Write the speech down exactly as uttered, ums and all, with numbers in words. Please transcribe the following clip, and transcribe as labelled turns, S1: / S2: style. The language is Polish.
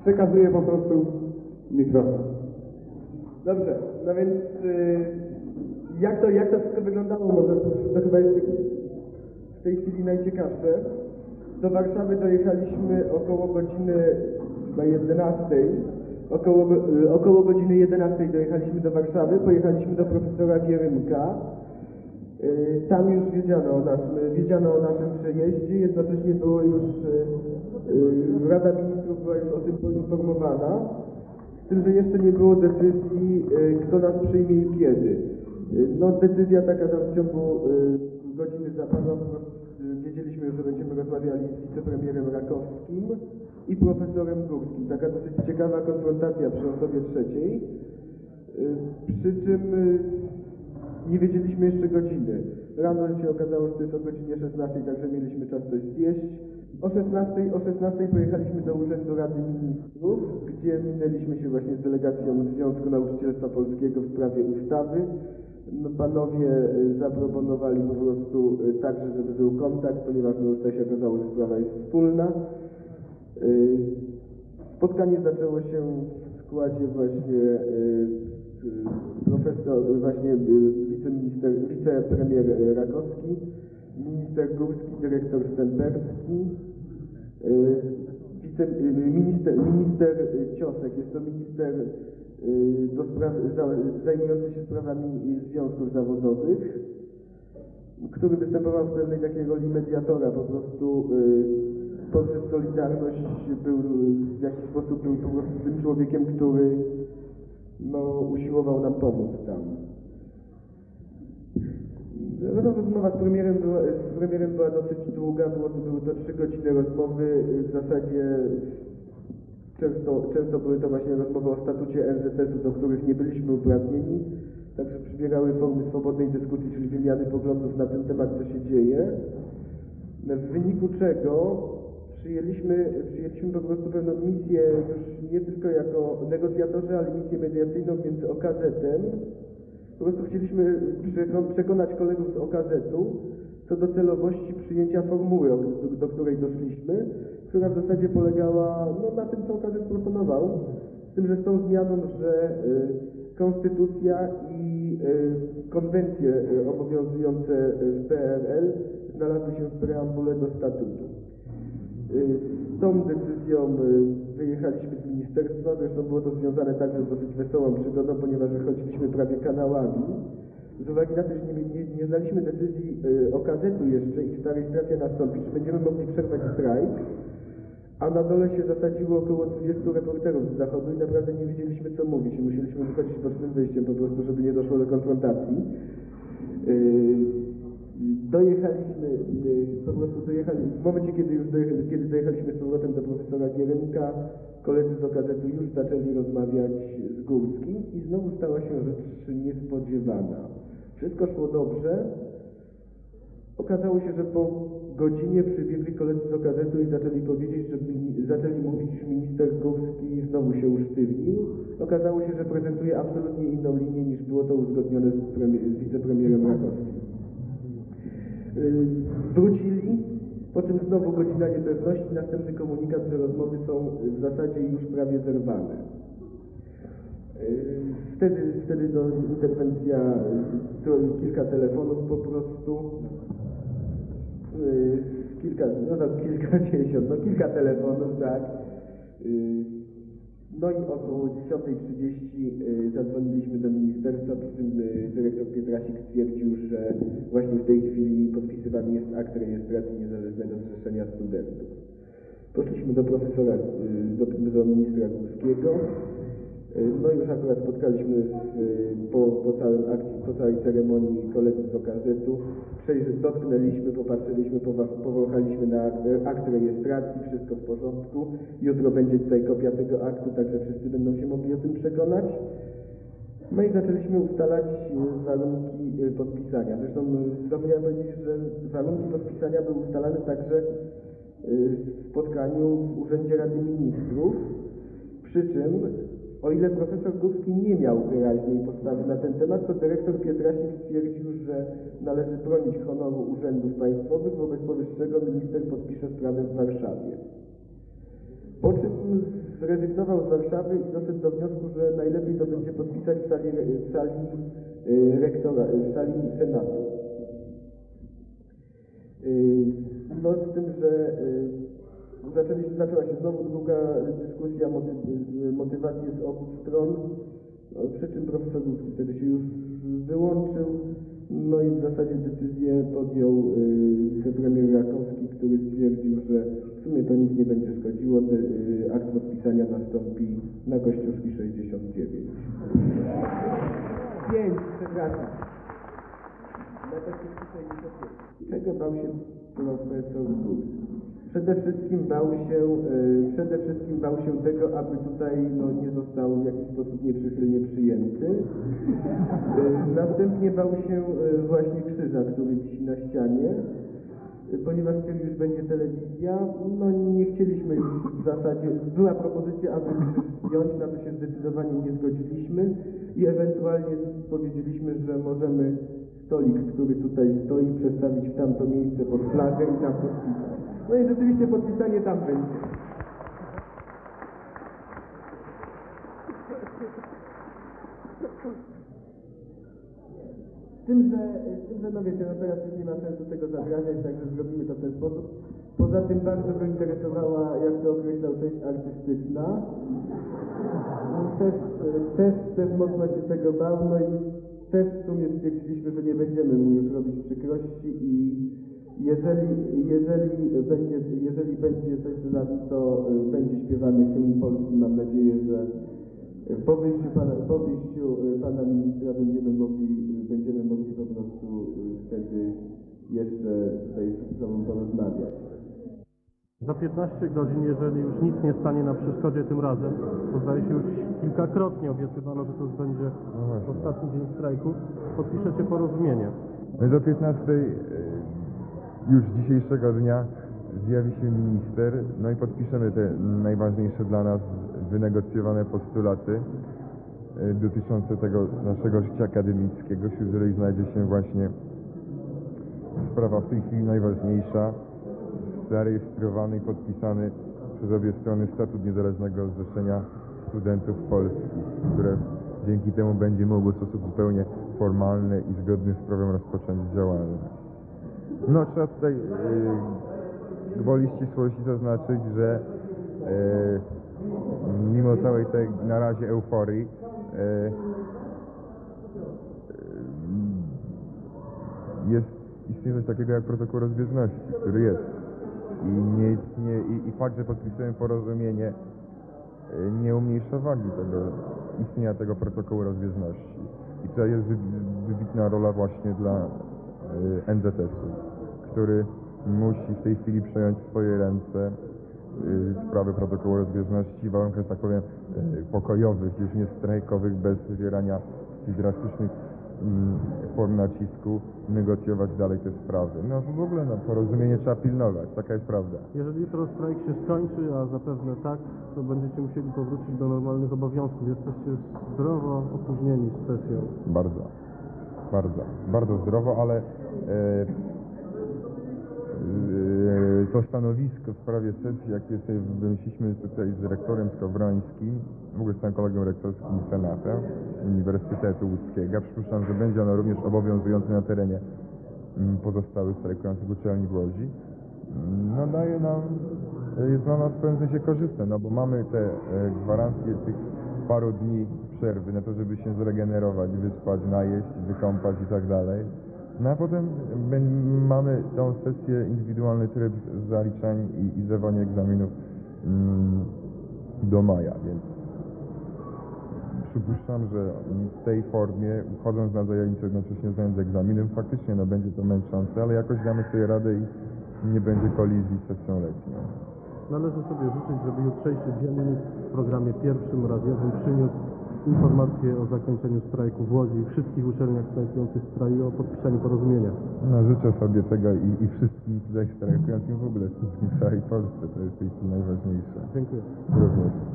S1: Przekazuję po prostu mikrofon.
S2: Dobrze, no więc y, jak, to, jak to wszystko wyglądało? Może to chyba jest w tej chwili najciekawsze. Do Warszawy dojechaliśmy około godziny chyba jedenastej. Około, y, około godziny jedenastej dojechaliśmy do Warszawy, pojechaliśmy do profesora Gierymka. Y, tam już wiedziano o naszym, wiedziano o naszym przejeździe, jednocześnie było już, y, y, Rada Ministrów była już o tym poinformowana. Z tym, że jeszcze nie było decyzji, kto nas przyjmie i kiedy. No decyzja taka tam w ciągu godziny zapadła, po prostu wiedzieliśmy już, że będziemy rozmawiali z wicepremierem Rakowskim i profesorem Górskim. Taka dosyć ciekawa konfrontacja przy osobie trzeciej, przy czym nie wiedzieliśmy jeszcze godziny. Rano się okazało, że to jest o godzinie szesnastej, także mieliśmy czas coś zjeść. O szesnastej, o szesnastej pojechaliśmy do Urzędu Rady Ministrów, gdzie minęliśmy się właśnie z delegacją Związku Nauczycielstwa Polskiego w sprawie ustawy. No, panowie zaproponowali po prostu także, żeby był kontakt, ponieważ no, już tutaj się okazało, że sprawa jest wspólna. Spotkanie zaczęło się w składzie właśnie profesor, właśnie wiceminister, wicepremier Rakowski, minister Górski, dyrektor Stęperski, wice, minister, minister Ciosek, jest to minister do spraw, zajmujący się sprawami związków zawodowych, który występował w pewnej takiej roli mediatora, po prostu poprzez Solidarność był w jakiś sposób był po prostu tym człowiekiem, który no, usiłował nam pomóc tam. Rozmowa z premierem, była, z premierem była dosyć długa, było, były to trzy godziny rozmowy, w zasadzie często, często były to właśnie rozmowy o statucie N Z S-u, do których nie byliśmy uprawnieni, także przybiegały formy swobodnej dyskusji, czyli wymiany poglądów na ten temat, co się dzieje, w wyniku czego przyjęliśmy, przyjęliśmy po prostu pewną misję już nie tylko jako negocjatorzy, ale misję mediacyjną między O K Z-em. Po prostu chcieliśmy przekonać kolegów z O K Z-u co do celowości przyjęcia formuły, do której doszliśmy, która w zasadzie polegała no, na tym, co O K Z proponował, z tym, że z tą zmianą, że y, konstytucja i y, konwencje y, obowiązujące w P R L znalazły się w preambule do statutu. Z tą decyzją wyjechaliśmy z ministerstwa, zresztą było to związane także z dosyć wesołą przygodą, ponieważ wychodziliśmy prawie kanałami. Z uwagi na to, że nie, nie, nie znaliśmy decyzji O K Z-u jeszcze i czy ta rejestracja nastąpi, czy będziemy mogli przerwać strajk, a na dole się zasadziło około dwudziestu reporterów z zachodu i naprawdę nie wiedzieliśmy, co mówić i musieliśmy wychodzić bocznym wyjściem po prostu, żeby nie doszło do konfrontacji. Dojechaliśmy, po prostu dojechali, w momencie, kiedy już dojechali, kiedy dojechaliśmy z powrotem do profesora Gierymka, koledzy z O K Z-u już zaczęli rozmawiać z Górskim i znowu stała się rzecz niespodziewana. Wszystko szło dobrze. Okazało się, że po godzinie przybiegli koledzy z O K Z-u i zaczęli powiedzieć, że zaczęli mówić, że minister Górski znowu się usztywnił. Okazało się, że prezentuje absolutnie inną linię, niż było to uzgodnione z, premier, z wicepremierem Rakowskim. Wrócili, po czym znowu godzina niepewności, następny komunikat, że rozmowy są w zasadzie już prawie zerwane. Wtedy, wtedy no, interwencja, to kilka telefonów po prostu, kilka, no tak, kilkadziesiąt, no kilka telefonów, tak. No i około dziesiątej trzydzieści zadzwoniliśmy do ministerstwa, przy czym dyrektor Pietrasik stwierdził, że właśnie w tej chwili podpisywany jest akt rejestracji Niezależnego Zrzeszenia Studentów. Poszliśmy do profesora, do, do ministra Górskiego, no i już akurat spotkaliśmy po, po całym akcji, po całej ceremonii kolegów z O K Z-u, dotknęliśmy, popatrzyliśmy, powąchaliśmy na akt rejestracji, wszystko w porządku. Jutro będzie tutaj kopia tego aktu, także wszyscy będą się mogli o tym przekonać. No i zaczęliśmy ustalać warunki podpisania. Zresztą zapomniałem powiedzieć, że warunki podpisania były ustalane także w spotkaniu w Urzędzie Rady Ministrów, przy czym o ile profesor Górski nie miał wyraźnej postawy na ten temat, to dyrektor Pietrasik stwierdził, że należy bronić honoru urzędów państwowych, wobec powyższego minister podpisze sprawę w Warszawie. Po czym zrezygnował z Warszawy i doszedł do wniosku, że najlepiej to będzie podpisać w sali, w sali y, rektora, w sali Senatu. Y, No z tym, że y, zaczęli, zaczęła się znowu druga dyskusja moty, motywacji z obu stron, no, przy czym profesor Górski wtedy się już wyłączył, no i w zasadzie decyzję podjął y, wicepremier Rakowski, który stwierdził, że w sumie to nic nie będzie szkodziło, te, y, akt podpisania nastąpi na Kościuszki sześćdziesiąt dziewięć. pięć, przepraszam. Na Kościuszki sześćdziesiąt pięć. Czego bał się profesor Górski? Przede wszystkim bał się, y, przede wszystkim bał się tego, aby tutaj no, nie został w jakiś sposób nieprzychylnie przyjęty. Y, następnie bał się y, właśnie krzyża, który wisi na ścianie, y, ponieważ kiedy już będzie telewizja, no nie chcieliśmy już w zasadzie, była propozycja, aby krzyż zdjąć, na to się zdecydowanie nie zgodziliśmy i ewentualnie powiedzieliśmy, że możemy stolik, który tutaj stoi, przestawić w tamto miejsce pod flagę i tam podpisać. No i rzeczywiście podpisanie tam będzie. Z tym, że, z tym, że no wiecie, no teraz już nie ma sensu tego zabraniać, także zrobimy to w ten sposób. Poza tym bardzo go interesowała, jak to określał, część artystyczna. Też, też, też mocno się tego bał, no i też w sumie stwierdziliśmy, że nie będziemy mu już robić przykrości i jeżeli, jeżeli, będzie, jeżeli będzie coś z nas, to będzie śpiewany hymn polski. Mam nadzieję, że po wyjściu pana, po wyjściu pana ministra będziemy mogli, będziemy mogli po prostu wtedy jeszcze tutaj z sobą porozmawiać.
S3: Za piętnaście godzin, jeżeli już nic nie stanie na przeszkodzie tym razem, to zdaje się już kilkakrotnie obiecywano, że to już będzie
S1: No
S3: ostatni dzień strajku, podpiszecie porozumienie.
S1: No do piętnastej już dzisiejszego dnia zjawi się minister, no i podpiszemy te najważniejsze dla nas wynegocjowane postulaty dotyczące tego naszego życia akademickiego, wśród których znajdzie się właśnie sprawa w tej chwili najważniejsza, zarejestrowany i podpisany przez obie strony statut Niezależnego Zrzeszenia Studentów Polskich, które dzięki temu będzie mogło w sposób zupełnie formalny i zgodny z prawem rozpocząć działalność. No trzeba tutaj yy, gwoli ścisłości zaznaczyć, że yy, mimo całej tej na razie euforii yy, yy, jest istnieje coś takiego jak protokół rozbieżności, który jest. I, nie istnieje, i, i fakt, że podpisujemy porozumienie, yy, nie umniejsza wagi tego istnienia tego protokołu rozbieżności. I to jest wybitna rola właśnie dla yy, N Z S u, który musi w tej chwili przejąć w swoje ręce yy, sprawy protokołu rozbieżności w warunkach, że tak powiem, yy, pokojowych, już nie strajkowych, bez wywierania tych drastycznych yy, form nacisku, negocjować dalej te sprawy. No w ogóle no, porozumienie trzeba pilnować, taka jest prawda.
S3: Jeżeli jutro strajk się skończy, a zapewne tak, to będziecie musieli powrócić do normalnych obowiązków. Jesteście zdrowo opóźnieni z sesją.
S1: Bardzo, bardzo, bardzo zdrowo, ale e, e, to stanowisko w sprawie sesji, jakie sobie wymyśliliśmy tutaj z rektorem Skowrońskim, w ogóle z tym kolegą rektorskim i senatem Uniwersytetu Łódzkiego, przypuszczam, że będzie ono również obowiązujące na terenie pozostałych strajkujących uczelni w Łodzi, no daje nam, jest dla nas w pewnym sensie korzystne, no bo mamy te e, gwarancje tych paru dni przerwy na to, żeby się zregenerować, wyspać, najeść, wykąpać i tak dalej. No a potem mamy tą sesję, indywidualny tryb zaliczań i, i zdawania egzaminów mm, do maja, więc przypuszczam, że w tej formie, chodząc na zajęcia, jednocześnie zdając egzaminem, faktycznie no, będzie to męczące, ale jakoś damy sobie radę i nie będzie kolizji z sesją letnią.
S3: Należy sobie życzyć, żeby jutrzejszy dziennik w programie pierwszym radiowym przyniósł informacje o zakończeniu strajku w Łodzi i wszystkich uczelniach strajkujących w kraju o podpisaniu porozumienia.
S1: No, życzę sobie tego i, i wszystkim tutaj strajkującym w ogóle, wszystkim w całej Polsce, to jest w tej chwili najważniejsze.
S3: Dziękuję.
S1: Również.